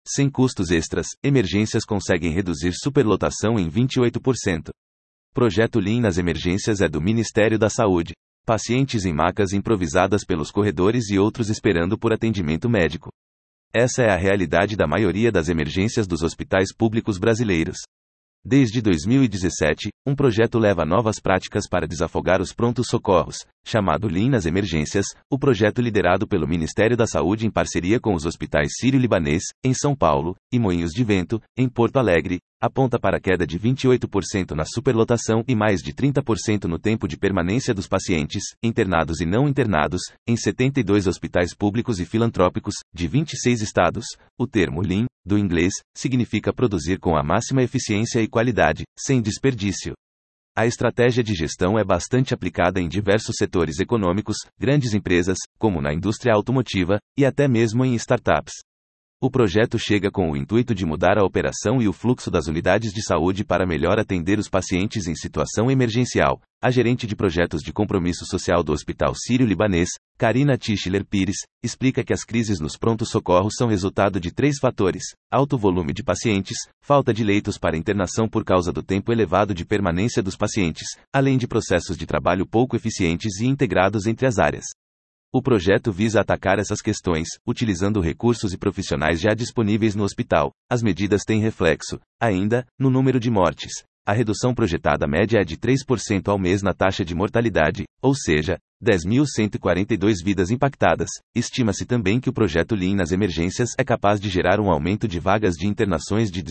Sem custos extras, emergências conseguem reduzir superlotação em 28%. Projeto Lean nas emergências é do Ministério da Saúde. Pacientes em macas improvisadas pelos corredores e outros esperando por atendimento médico. Essa é a realidade da maioria das emergências dos hospitais públicos brasileiros. Desde 2017, um projeto leva novas práticas para desafogar os prontos-socorros, chamado Lean nas emergências, o projeto liderado pelo Ministério da Saúde em parceria com os hospitais Sírio-Libanês, em São Paulo, e Moinhos de Vento, em Porto Alegre, aponta para a queda de 28% na superlotação e mais de 30% no tempo de permanência dos pacientes, internados e não internados, em 72 hospitais públicos e filantrópicos, de 26 estados. O termo Lean, do inglês, significa produzir com a máxima eficiência e qualidade, sem desperdício. A estratégia de gestão é bastante aplicada em diversos setores econômicos, grandes empresas, como na indústria automotiva, e até mesmo em startups. O projeto chega com o intuito de mudar a operação e o fluxo das unidades de saúde para melhor atender os pacientes em situação emergencial. A gerente de projetos de compromisso social do Hospital Sírio-Libanês, Karina Tischler Pires, explica que as crises nos prontos-socorros são resultado de 3 fatores: alto volume de pacientes, falta de leitos para internação por causa do tempo elevado de permanência dos pacientes, além de processos de trabalho pouco eficientes e integrados entre as áreas. O projeto visa atacar essas questões, utilizando recursos e profissionais já disponíveis no hospital. As medidas têm reflexo, ainda, no número de mortes. A redução projetada média é de 3% ao mês na taxa de mortalidade, ou seja, 10.142 vidas impactadas. Estima-se também que o projeto Lean nas emergências é capaz de gerar um aumento de vagas de internações de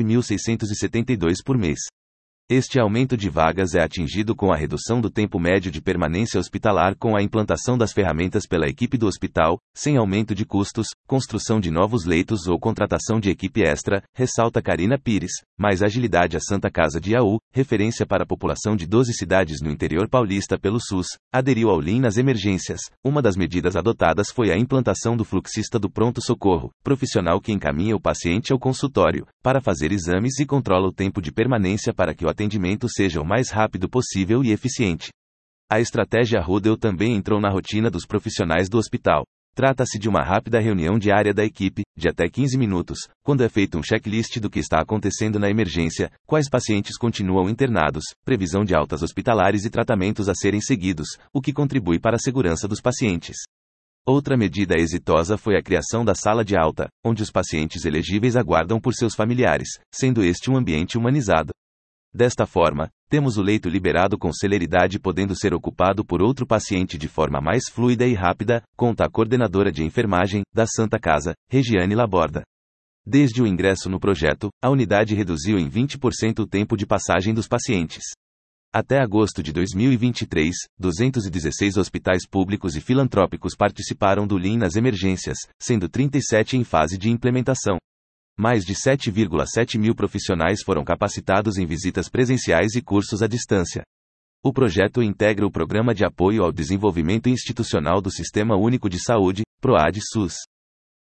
19.672 por mês. Este aumento de vagas é atingido com a redução do tempo médio de permanência hospitalar com a implantação das ferramentas pela equipe do hospital, sem aumento de custos, construção de novos leitos ou contratação de equipe extra, ressalta Karina Pires. Mais agilidade. A Santa Casa de Iaú, referência para a população de 12 cidades no interior paulista pelo SUS, aderiu ao Lean nas emergências. Uma das medidas adotadas foi a implantação do fluxista do pronto-socorro, profissional que encaminha o paciente ao consultório, para fazer exames e controla o tempo de permanência para que o atendimento seja o mais rápido possível e eficiente. A estratégia Rudel também entrou na rotina dos profissionais do hospital. Trata-se de uma rápida reunião diária da equipe, de até 15 minutos, quando é feito um checklist do que está acontecendo na emergência, quais pacientes continuam internados, previsão de altas hospitalares e tratamentos a serem seguidos, o que contribui para a segurança dos pacientes. Outra medida exitosa foi a criação da sala de alta, onde os pacientes elegíveis aguardam por seus familiares, sendo este um ambiente humanizado. Desta forma, temos o leito liberado com celeridade podendo ser ocupado por outro paciente de forma mais fluida e rápida, conta a coordenadora de enfermagem, da Santa Casa, Regiane Laborda. Desde o ingresso no projeto, a unidade reduziu em 20% o tempo de passagem dos pacientes. Até agosto de 2023, 216 hospitais públicos e filantrópicos participaram do Lean nas emergências, sendo 37 em fase de implementação. Mais de 7,7 mil profissionais foram capacitados em visitas presenciais e cursos à distância. O projeto integra o Programa de Apoio ao Desenvolvimento Institucional do Sistema Único de Saúde, PROAD-SUS.